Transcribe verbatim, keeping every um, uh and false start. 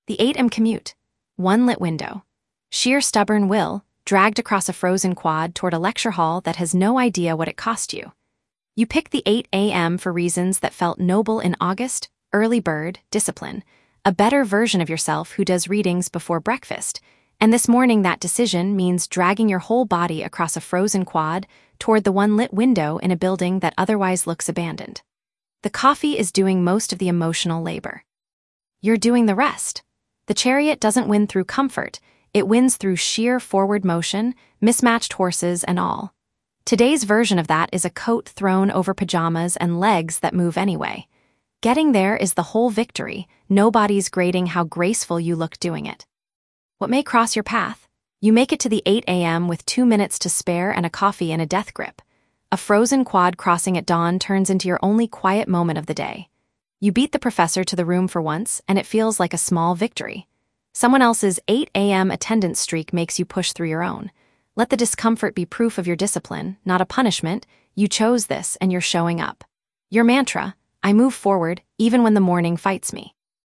The eight a m commute. One lit window. Sheer stubborn will, dragged across a frozen quad toward a lecture hall that has no idea what it cost you. You picked the eight a m for reasons that felt noble in August, early bird, discipline, a better version of yourself who does readings before breakfast, and this morning that decision means dragging your whole body across a frozen quad toward the one lit window in a building that otherwise looks abandoned. The coffee is doing most of the emotional labor. You're doing the rest. The chariot doesn't win through comfort, it wins through sheer forward motion, mismatched horses and all. Today's version of that is a coat thrown over pajamas and legs that move anyway. Getting there is the whole victory, nobody's grading how graceful you look doing it. What may cross your path? You make it to the eight a m with two minutes to spare and a coffee in a death grip. A frozen quad crossing at dawn turns into your only quiet moment of the day. You beat the professor to the room for once, and it feels like a small victory. Someone else's eight a m attendance streak makes you push through your own. Let the discomfort be proof of your discipline, not a punishment. You chose this, and you're showing up. Your mantra, I move forward, even when the morning fights me.